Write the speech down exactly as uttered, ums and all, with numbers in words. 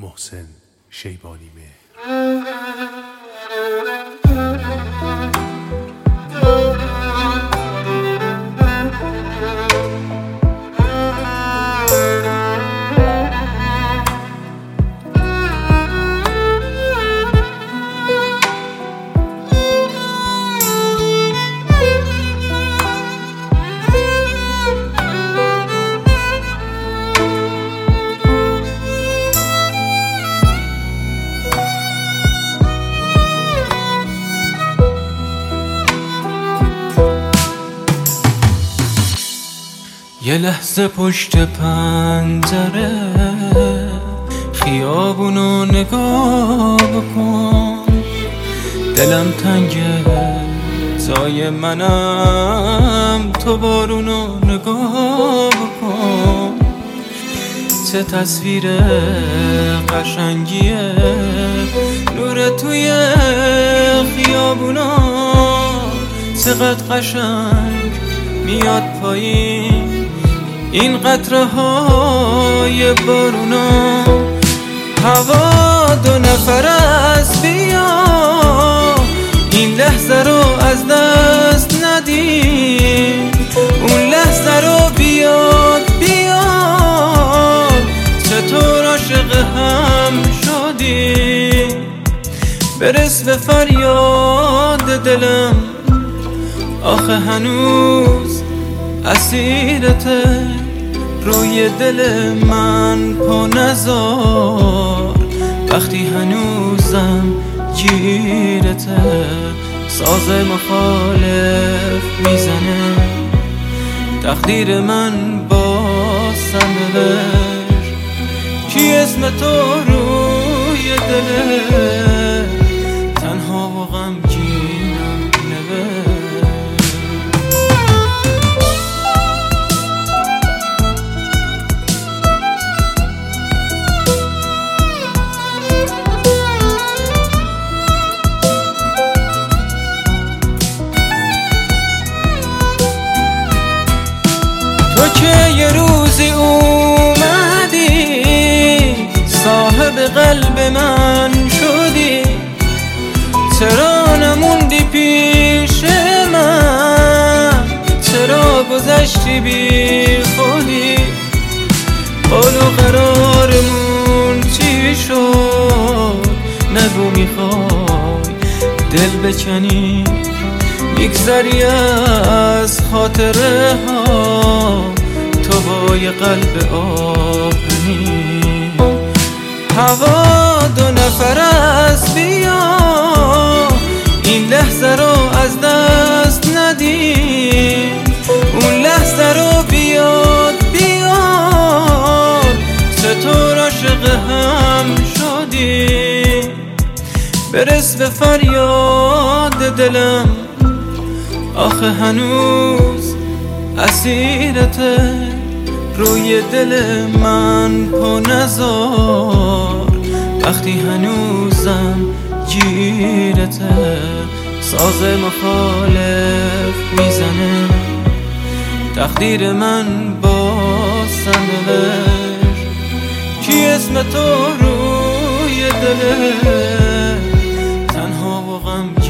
محسن شیبانی مهر. یه لحظه پشت پنجره خیابونو نگاه بکن، دلم تنگه جای منم، تو بارونو نگاه بکن. چه تصویر قشنگیه نور توی خیابونا، چقدر قشنگ میاد پایین این قطره های بارونا. هوا دو نفر است، بیا این لحظه رو از دست ندیم، اون لحظه رو بیاد بیاد. چطور عاشق هم شدیم، برس به فریاد دلم، آخه هنوز اسیرته روی دل من پا نذار. وقتی هنوزم گیرته ساز مخالف میزنه، تقدیر من با سنبر کی اسم تو روی دله، تنها و غمگینم نوشت. تو که یه روزی اومدی صاحب قلب من شدی، چرا نموندی پیش من، چرا گذشتی بی خودی؟ قول و قرارمون چی شد؟ نگو میخوای دل بکنی، میگذری از خاطره ها تو با یه قلب آهنی. هوا دو نفر است، بیا این لحظه رو از دست ندیم، اون لحظه رو بیاد بیاد. چطور عاشق هم شدیم، برس به فریاد دلم، آخه هنوز اسیرته روی دل من پا نذار. وقتی هنوزم گیرته ساز مخالف میزنه، تقدیر من با سنبر کی اسم تو روی دل، تنها و غم